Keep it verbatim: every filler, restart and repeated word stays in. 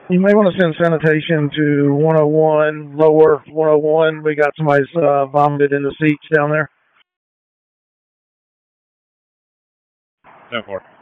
You may want to send sanitation to one oh one, lower one oh one. We got somebody's uh, vomited in the seats down there. ten four.